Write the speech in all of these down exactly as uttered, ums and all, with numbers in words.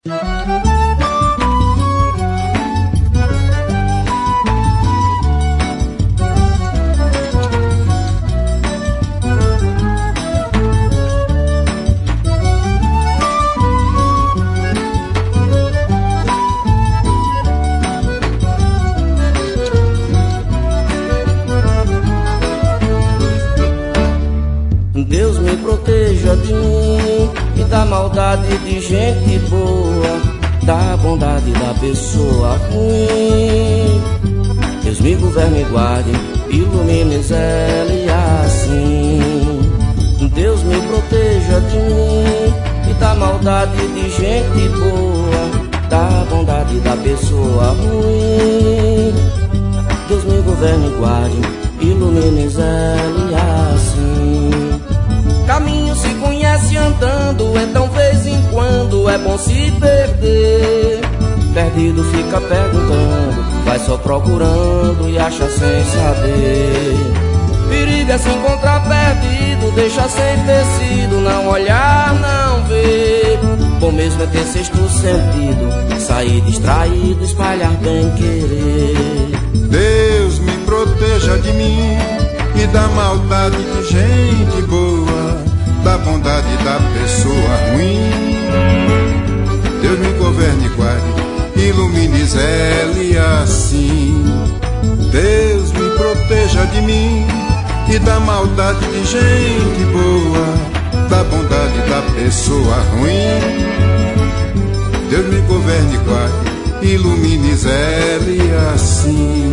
Deus me proteja de mim e da maldade de gente boa, da bondade da pessoa ruim. Deus me governe e guarde, ilumine ela e assim. Deus me proteja de mim e da maldade de gente boa, da bondade da pessoa ruim. Deus me governe e guarde, ilumine ela e assim. Caminho se conhece andando, então vez em quando é bom se perder. Perdido fica perguntando, vai só procurando e acha sem saber. Perigo é se encontrar perdido, deixa sem tecido, não olhar, não ver. Bom mesmo é ter sexto sentido, sair distraído, espalhar bem querer. Deus me proteja de mim e da maldade de gente boa, da bondade da pessoa ruim. Deus me governe e guarde, ilumine ela e assim. Deus me proteja de mim e da maldade de gente boa, da bondade da pessoa ruim. Deus me governe e guarde, ilumine ela e assim.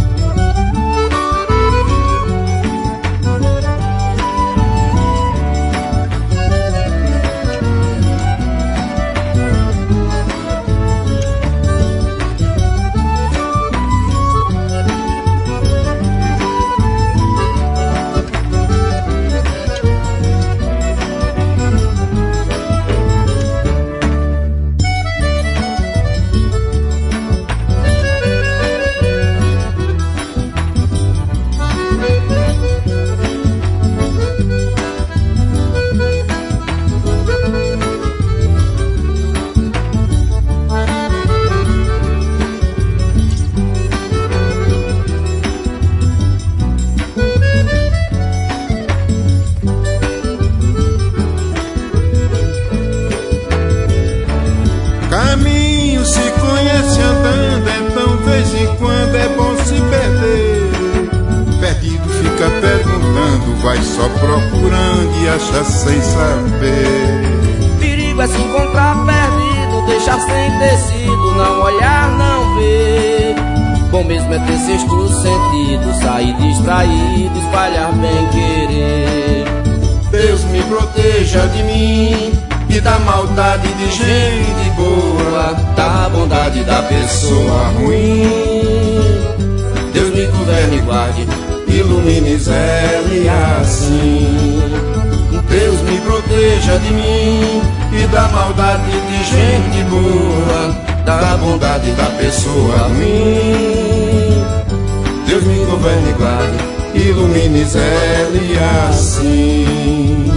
Caminho se conhece andando, então vez em quando é bom se perder. Perdido fica perguntando, vai só procurando e acha sem saber. Perigo é se encontrar perdido, deixar sem tecido, não olhar, não ver. Bom mesmo é ter sexto sentido, sair distraído, espalhar bem querer. Deus me proteja de mim e da maldade de gente boa, da bondade da pessoa ruim. Deus me governe e guarde, ilumine ela e assim. Deus me proteja de mim e da maldade de gente boa, da bondade da pessoa ruim. Deus me governe e guarde, ilumine ela e assim.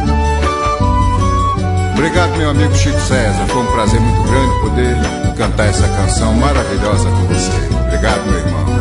Obrigado, meu amigo Chico César, foi um prazer muito grande poder cantar essa canção maravilhosa com você. Obrigado, meu irmão.